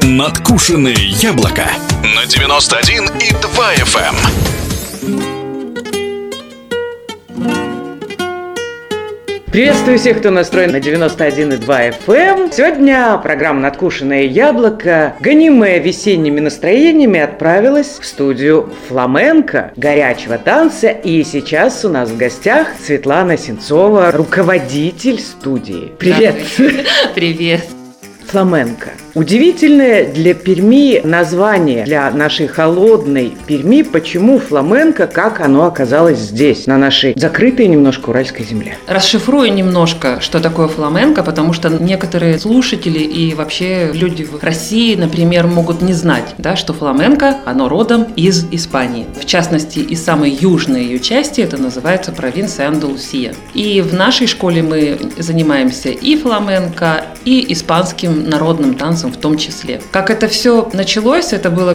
Надкушенное яблоко на 91,2 FM. Приветствую всех, кто настроен на 91,2 FM. Сегодня программа «Надкушенное яблоко», гонимая весенними настроениями, отправилась в студию фламенко, горячего танца. И сейчас у нас в гостях Светлана Сенцова, руководитель студии. Привет! Привет! Фламенко. Удивительное для Перми название, для нашей холодной Перми. Почему фламенко, как оно оказалось здесь, на нашей закрытой немножко уральской земле? Расшифрую немножко, что такое фламенко, потому что некоторые слушатели и вообще люди в России, например, могут не знать, да, что фламенко, оно родом из Испании. В частности, из самой южной ее части, это называется провинция Андалусия. И в нашей школе мы занимаемся и фламенко, и испанским народным танцем в том числе. Как это все началось, это было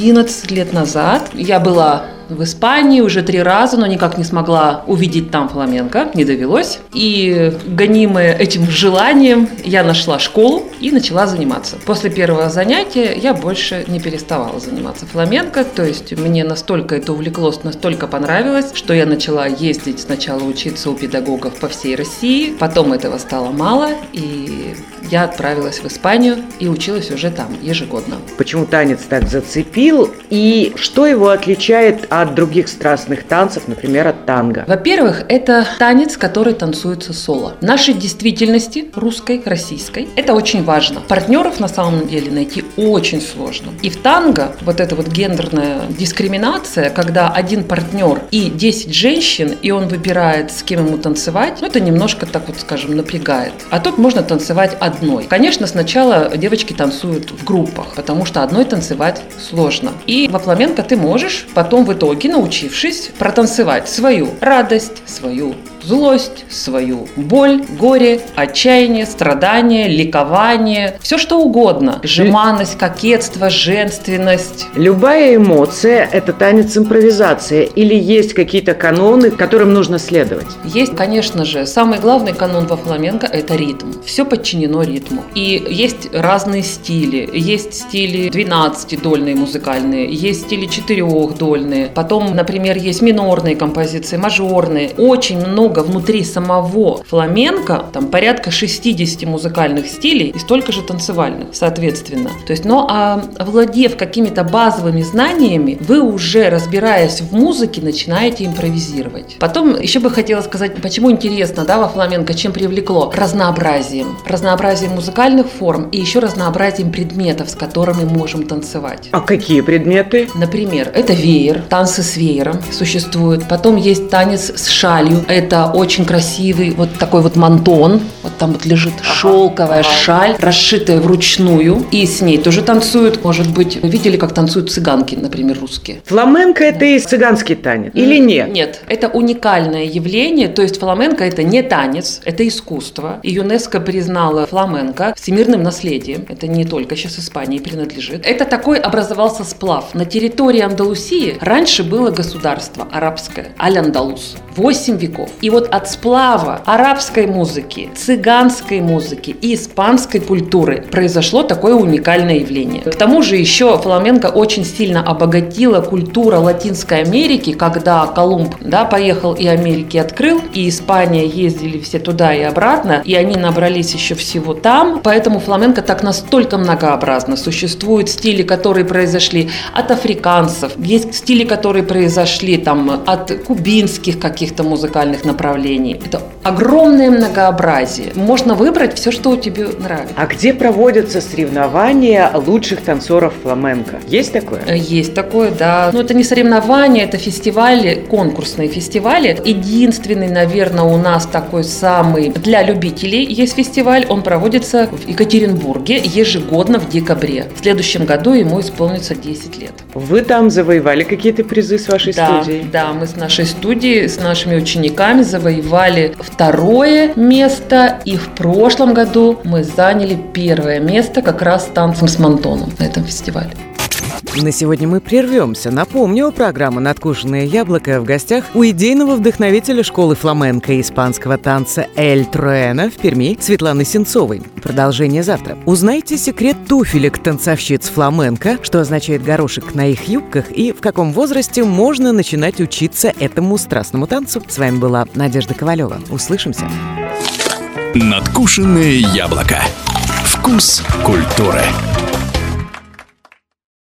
11 лет назад. Я была в Испании уже 3 раза, но никак не смогла увидеть там фламенко, не довелось. И гонимая этим желанием, я нашла школу и начала заниматься. После первого занятия я больше не переставала заниматься фламенко, то есть мне настолько это увлеклось, настолько понравилось, что я начала ездить сначала учиться у педагогов по всей России, потом этого стало мало, и я отправилась в Испанию и училась уже там ежегодно. Почему танец так зацепил и что его отличает от других страстных танцев, например, от танго? Во-первых, это танец, который танцуется соло. В нашей действительности, русской, российской, это очень важно. Партнеров на самом деле найти очень сложно. И в танго вот эта вот гендерная дискриминация, когда один партнер и 10 женщин, и он выбирает, с кем ему танцевать, это немножко так вот, скажем, напрягает. А тут можно танцевать одной. Конечно, сначала девочки танцуют в группах, потому что одной танцевать сложно. И во фламенко ты можешь потом в итоге, научившись, протанцевать свою радость, свою злость, свою боль, горе, отчаяние, страдание, ликование, все что угодно. Жеманность, кокетство, женственность. Любая эмоция – это танец импровизации или есть какие-то каноны, которым нужно следовать? Есть, конечно же, самый главный канон во фламенко – это ритм. Все подчинено ритму. И есть разные стили. Есть стили 12-дольные музыкальные, есть стили 4-дольные. Потом, например, есть минорные композиции, мажорные. Очень много внутри самого фламенко, там порядка 60 музыкальных стилей и столько же танцевальных, соответственно. То есть, овладев какими-то базовыми знаниями, вы уже, разбираясь в музыке, начинаете импровизировать. Потом еще бы хотела сказать, почему интересно, да, во фламенко, чем привлекло? Разнообразием. Разнообразием музыкальных форм и еще разнообразием предметов, с которыми мы можем танцевать. А какие предметы? Например, это веер, танцы с веером существуют. Потом есть танец с шалью. Это очень красивый вот такой вот мантон. Вот там вот лежит шелковая шаль, расшитая вручную. И с ней тоже танцуют. Может быть, видели, как танцуют цыганки, например, русские. Фламенко – это и цыганский танец или нет? Нет, это уникальное явление. То есть фламенко – это не танец, это искусство. И ЮНЕСКО признала фламенко всемирным наследием. Это не только сейчас Испании принадлежит. Это такой образовался сплав. На территории Андалусии раньше было государство арабское, Аль-Андалус. 8 веков. И вот от сплава арабской музыки, цыганской музыки и испанской культуры произошло такое уникальное явление. К тому же еще фламенко очень сильно обогатила культура Латинской Америки, когда Колумб, поехал и Америки открыл, и Испания ездили все туда и обратно, и они набрались еще всего там. Поэтому фламенко так настолько многообразно. Существуют стили, которые произошли от африканцев, есть стили, которые произошли там от кубинских каких-то музыкальных направлений. Это огромное многообразие. Можно выбрать все, что тебе нравится. А где проводятся соревнования лучших танцоров фламенко? Есть такое? Есть такое, да. Но это не соревнования, это фестивали, конкурсные фестивали. Единственный, наверное, у нас такой самый для любителей есть фестиваль. Он проводится в Екатеринбурге ежегодно в декабре. В следующем году ему исполнится 10 лет. Вы там завоевали какие-то призы с вашей студией? Да, мы с нашей студией, с нашими учениками завоевали 2 место, и в прошлом году мы заняли 1 место как раз с танцем с мантоном на этом фестивале. На сегодня мы прервемся. Напомню, программа «Надкушенное яблоко» в гостях у идейного вдохновителя школы фламенко и испанского танца «Эль Труэна» в Перми Светланы Сенцовой. Продолжение завтра. Узнайте секрет туфелек танцовщиц фламенко, что означает горошек на их юбках и в каком возрасте можно начинать учиться этому страстному танцу. С вами была Надежда Ковалева. Услышимся. «Надкушенное яблоко». Вкус культуры.